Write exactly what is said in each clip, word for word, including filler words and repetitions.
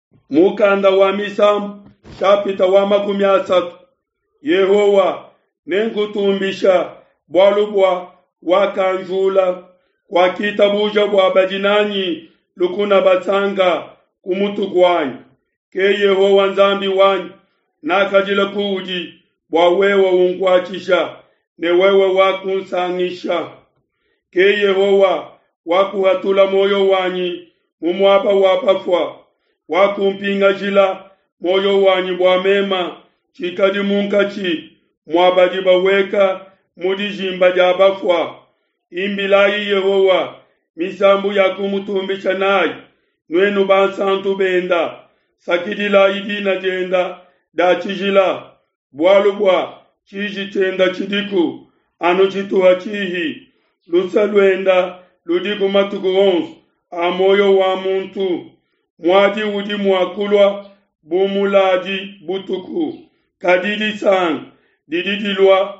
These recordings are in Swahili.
Mukanda wa misambu chapita wa makumi asatu. Yehowa nengutumbisha bwalubwa wakanjula kwa kitabuja bwa bajinanyi lukuna batanga kumutu gwanyu. Ke Yehowa nzambi wanyu nakajila kuji bwa wewe ungwachisha ne wewe wakunsangisha. Ke Yehowa wakuhatula moyo wanyi mumwapa wapafwa wakumpinga jila moyo wanyi bwa mema chikadi munkachi mwabaji baweka mudijimba jabafwa. Imbilayi Yehowa misambu ya kumutumbisha nayi nwenu bansantu benda sakidila idina jenda da chijila bwalubwa chiji tenda chidiku anu chituha chihi lusalwenda ludiku matuku onsu amoyo wa muntu mwadi udi mwakulwa bumuladi butuku kadidi sang dididilwa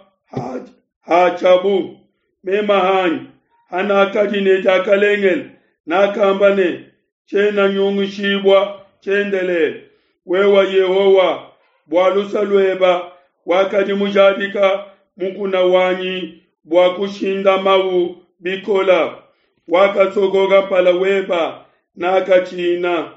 hachabu mema hanyi hanakadine jakalengel nakambane chena nyungushibwa chendele wewa Yehowa bwalusalweba wakadi mujadika mukuna wanyi bwakushinda mawu bikola wakasogoga pala weba nakachina.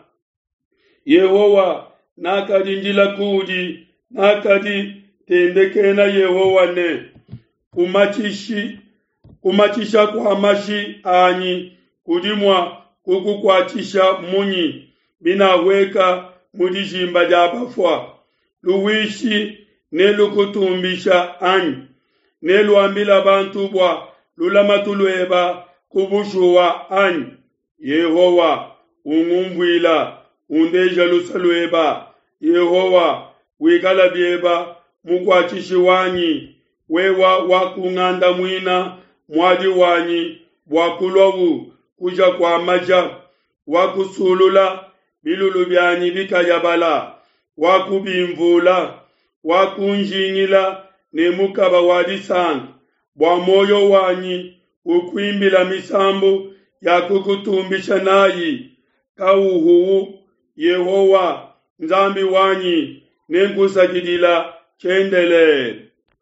Yehowa nakadi njila kudi nakadi tendekena Yehowa ne kumachishi kumachisha kwa mashi anyi kudimwa kukukwachisha munyi binaweka mudijimba jabafwa luwishi nelukutumbisha anyi neluambila bantu bwa lulamatulweba kubushuwa anyi. Yehowa ungumbwila undeja lusalweba Yehowa wikala bieba mukwachishi wanyi wewa wakunganda mwina mwadi wanyi bwakulwawu kuja kwa maja wakusulula bilulu byanyi bikayabala wakubimvula wakunjingila nemukaba wadisanga bwa moyo wanyi ukwimbila misambu ya kukutumbisha nayi kauhu. Yehowa nzambi wanyi nenkusakidila chendele.